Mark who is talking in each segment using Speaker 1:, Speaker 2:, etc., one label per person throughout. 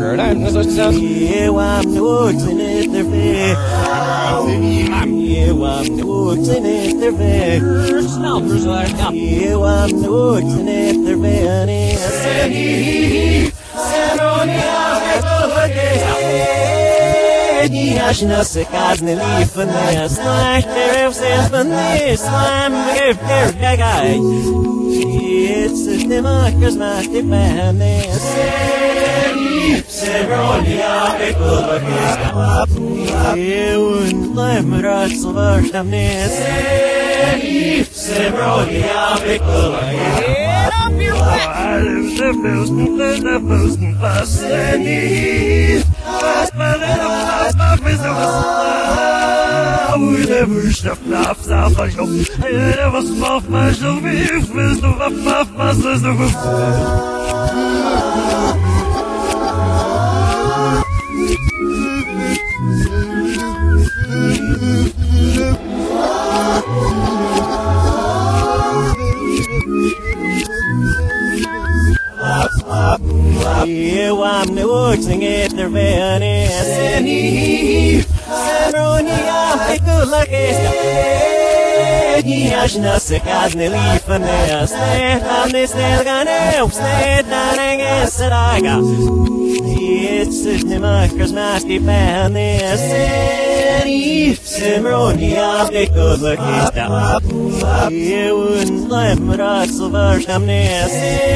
Speaker 1: Ashna se kazne lifne slach terev ses benis slam give der guy it's the markers mate pehne seronia ekologist un lemrat svartamne seronia ekologist the most we never stop laughs out my show. I never small my show. If there's no masters of I'm watching it, they're very Seronia, I could like it. Ashna se kazne lifne I'm this gonna stand down against it. I got it's the markers masty pan this Seronia, I could like it. You wouldn't let me rustle first. I'm this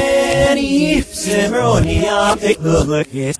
Speaker 1: Seronia, I could like it.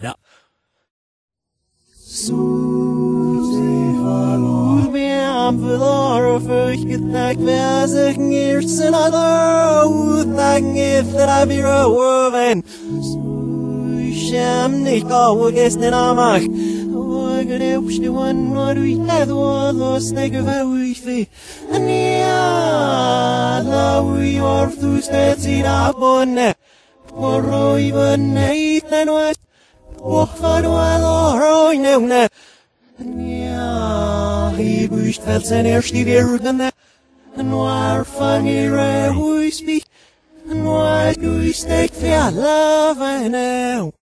Speaker 1: Ich gedacht, wer sich nicht in aller Utang if that I be roven. So ich nicht gestern am Ach. Oh, gedäubst du an, nur du ich had was nigger ich fee. And ja, da we are to stets in a bonne. Por even night and what? Oh, for all no. He wished felt zijn eerste wereld en waar van hier hoe speak en waar doe je steek veel love now.